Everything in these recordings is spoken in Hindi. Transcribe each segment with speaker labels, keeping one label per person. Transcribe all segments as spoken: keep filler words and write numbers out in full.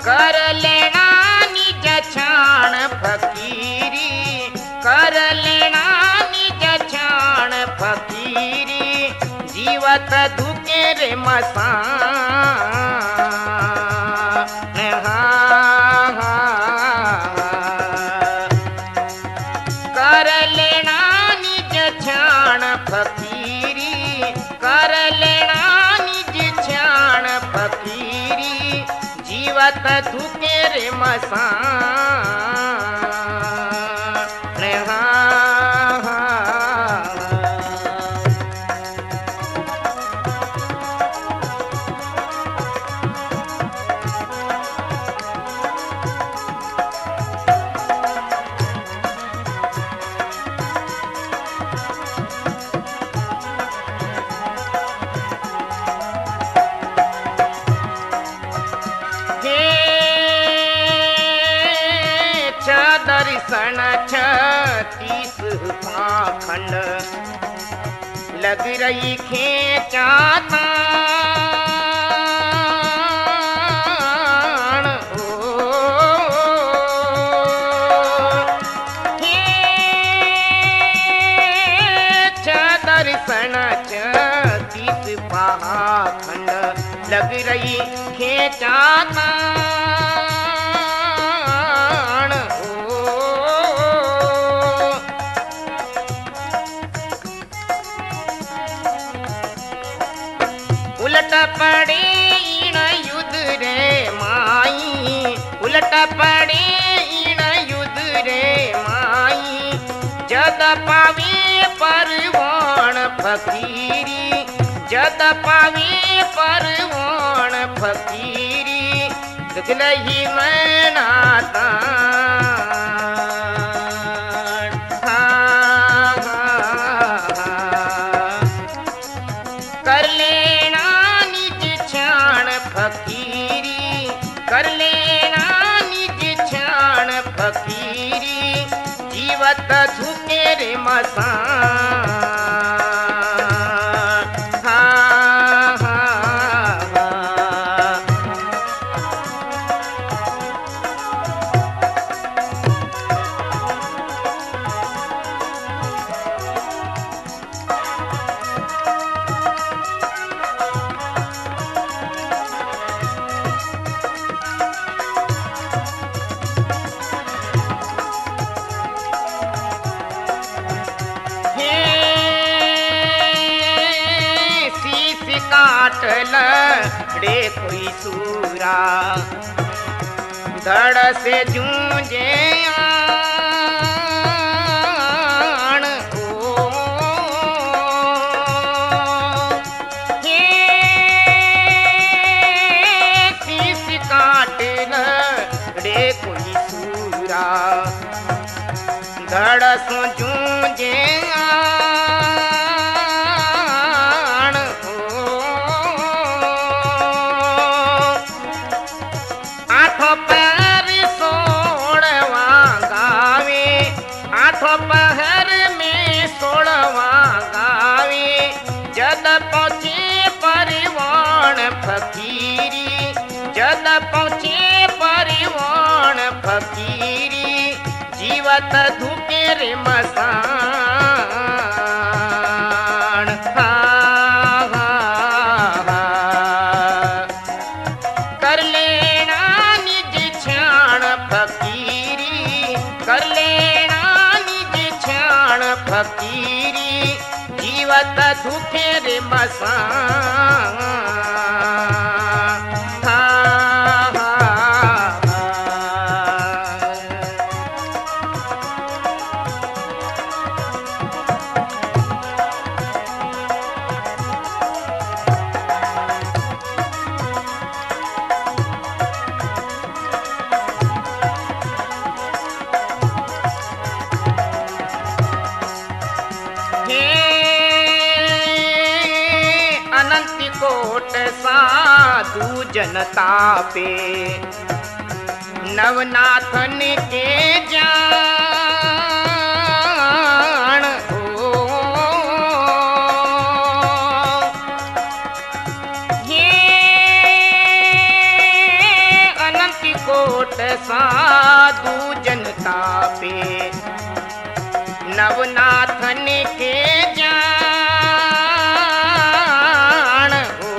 Speaker 1: कर लेना निज छाण फकीरी, कर लेना निज छाण फकीरी, जीवत दुखे रे मसान। हाँ हाँ कर लेना निज छाण फकीरी, कर लेना निज छाण फकीरी, जीवत दुखे रे मसान। हाँ हाँ दर्शन छत्तीस पाखंड, लग रही खेचातान। ओ हे दर्शन छत्तीस पाखंड, लग रही खेचातान। उलट पड़े इन युद्ध रे माई, उलट पड़े इन युद्ध रे माई, जद पावे परवान फकीरी, जद पावे परवान फकीरी, दुख नहीं मनाता। हाँ हाँ कर लेना निज छाण फकीरी, कर लेना निज छाण फकीरी, जीवत झुके रे मसान। हाँ हाँ काटल रे कोई सूरा, धड़ से जूझे आन। ओ हे शीश काटल रे कोई सूरा, धड़ से जूझे पहर में सोलवा गावे, जद पहुँचे परिवाण फकीरी, जद पहुँचे परिवाण फकीरी, जीवत धुके रे मसान। हाँ हाँ कर लेना निज छाण फकीरी, कर लेना फकीरी, जीवत दुखे रे मसान। हाँ हाँ कोट साधु जनता पे नवनाथन के जान हो। ये अनंत कोट साधु जनता पे, नवनाथन के जान हो।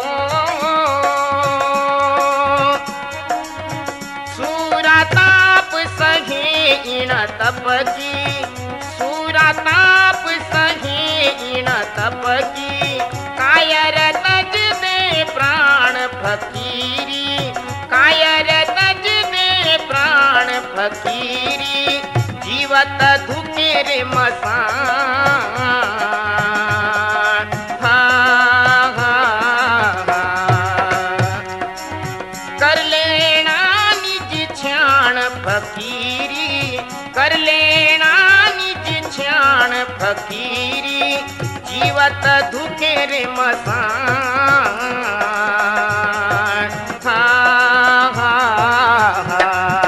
Speaker 1: सूरताप सहे इन तप की, सूरताप सहे इन तप की, कायर तज दे प्राण फकीरी, कायर तज दे प्राण फकीरी, जीवत धुकेर मसान। हा हा हा कर लेना निज छाण फकीरी, कर लेना निज छाण फकीरी, जीवत धुकेर मसान। हा हा हा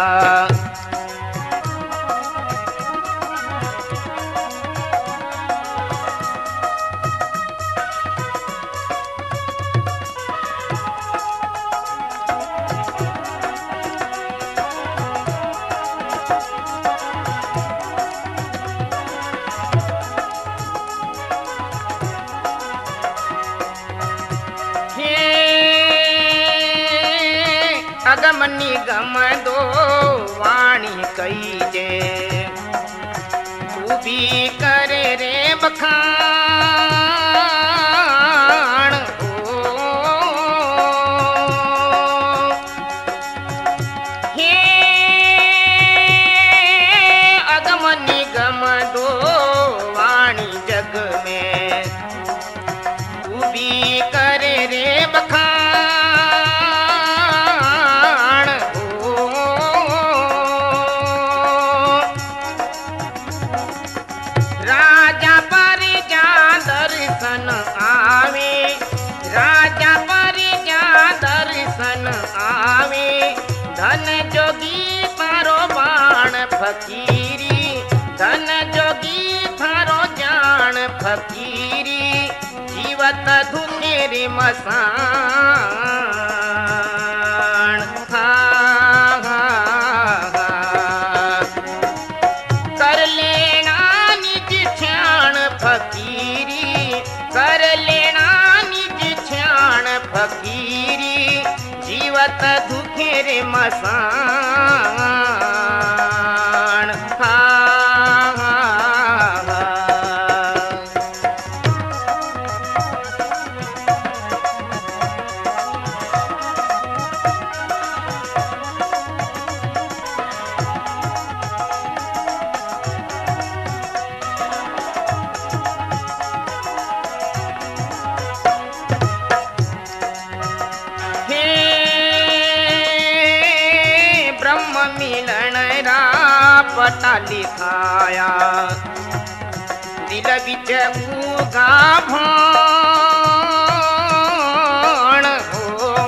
Speaker 1: अगम निगम दो वाणी कही जे, तू भी करे रे बखान हो। हे अगम निगम दो वाणी जग में, तू भी करे रे बखान। राजा पर जा दर्शन आवे, राजा पर जा दर्शन आवे, धन जोगी थारो बाण फकीरी, धन जोगी थारो जान फकीरी, जीवत धुकेर मसान। हा हा हा कर लेना निज छाण फकीरी, कर लेना निज छाण फकीरी, जीवत धुकेर मसान। हा हा हा मिलन रा पता लिखाया, दिल बिच उगा भाण हो।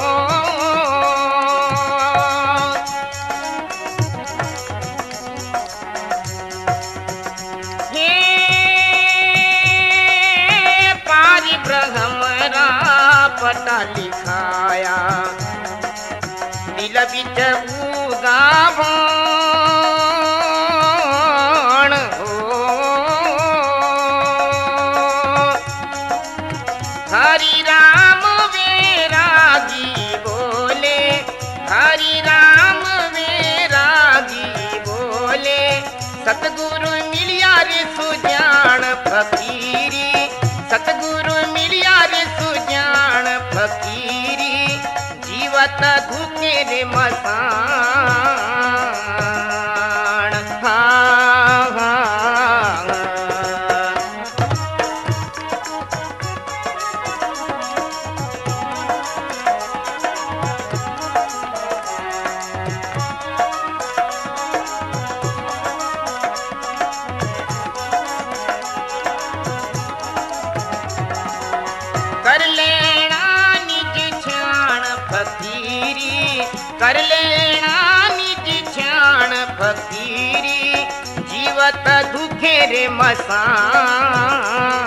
Speaker 1: हे पारि ब्रह्म रा पता लिखाया, दिल बिच उगा भाण हो। हरि राम वैरागी बोले, हरि राम वैरागी बोले, सतगुरु मिलिया रे सुजान फकीरी, सतगुरु मिलिया रे सुजान फकीरी, जीवत धुकेर मसान। हा हा कर लेना निज छाण फकीरी, कर लेना निज छाण फकीरी, जीवत दुखेर मसान।